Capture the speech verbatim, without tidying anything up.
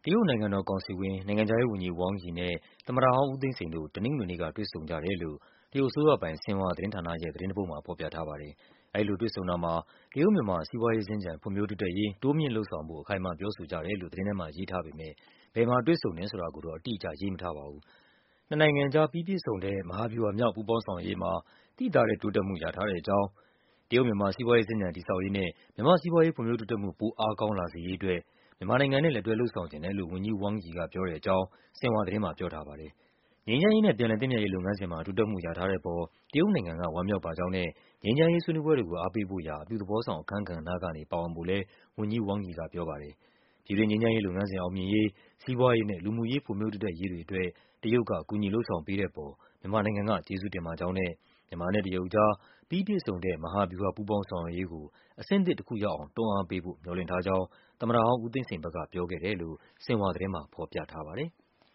တရုတ်နိုင်ငံတော်ကောင်စီဝင် နိုင်ငံခြားရေးဝန်ကြီး Wang Yi နဲ့ သမ္မတဟောင်း ဦးသိန်းစိန်တို့ တနင်္ဂနွေနေ့က တွေ့ဆုံကြတယ်လို့ တရုတ်အစိုးရပိုင် ဆင်ဟွာသတင်းဌာနရဲ့ သတင်းတပုဒ်မှာ ဖော်ပြထားပါတယ်။ အဲဒီလိုတွေ့ဆုံတာမှာ တရုတ်-မြန်မာ စီးပွားရေးစင်္ကြန် ဖွံ့ဖြိုးတိုးတက်ရေး တိုးမြှင့်လုပ်ဆောင်ဖို့ အခိုင်အမာ ပြောဆိုကြတယ်လို့ သတင်းထဲမှာ ရေးထားပေမယ့် ဘယ်မှာတွေ့ဆုံတယ်ဆိုတာကိုတော့ အတိအကျ ရေးမထားပါဘူး။ နှစ်နိုင်ငံကြား ပြီးပြည့်စုံတဲ့ မဟာဗျူဟာမြောက် ပူးပေါင်းဆောင်ရွက်ရေးမှာ သိသာတဲ့တိုးတက်မှု ရထားတဲ့အကြောင်း၊ တရုတ်-မြန်မာ စီးပွားရေးစင်္ကြန် တည်ဆောက်ရေးနဲ့ မြန်မာ့စီးပွားရေး ဖွံ့ဖြိုးတိုးတက်မှု ပိုအားကောင်းလာစေရေးအတွက် မြန်မာနိုင်ငံနဲ့ လက်တွဲလုပ်ဆောင်ချင်တယ်လို့ ဝန်ကြီး Wang Yi က ပြောတဲ့အကြောင်း ဆင်ဟွာသတင်းမှာ ပြောထားပါတယ်။ ငြိမ်းချမ်းရေးနဲ့ ပြန်လည်သင့်မြတ်ရေးလုပ်ငန်းစဉ်မှာ တိုးတက်မှုရထားတဲ့အပေါ် တရုတ်နိုင်ငံက ဝမ်းမြောက်ပါကြောင်းနဲ့ ငြိမ်းချမ်းရေးဆွေးနွေးပွဲတွေကို အားပေးဖို့ရာ အပြုသဘောဆောင် အခန်းကဏ္ဍကနေ ပါဝင်ဖို့လည်း ဝန်ကြီး Wang Yi ကပြောပါတယ်။ ပြည်တွင်းငြိမ်းချမ်းရေးလုပ်ငန်းစဉ် အောင်မြင်ရေး၊ စီးပွားရေးနဲ့ လူမှုရေး ဖွံ့ဖြိုးတိုးတက်ရေးတွေအတွက် တရုတ်က ကူညီလုပ်ဆောင်ပေးတဲ့အပေါ် မြန်မာနိုင်ငံက ကျေးဇူးတင်ပါကြောင်းနဲ့ မြန်မာနဲ့ တရုတ်ကြား ပြီးပြည့်စုံတဲ့ မဟာဗျူဟာ ပူးပေါင်းဆောင်ရွက်ရေးကို အဆင့်သစ်တခုရောက်အောင် တွန်းအားပေးဖို့ မျှော်လင့်ထားကြောင်း သမ္မတဟောင်း ဦးသိန်းစိန်ဘက်က ပြောခဲ့တယ်လို့ ဆင်ဟွာသတင်းမှာ ဖော်ပြထားပါတယ်။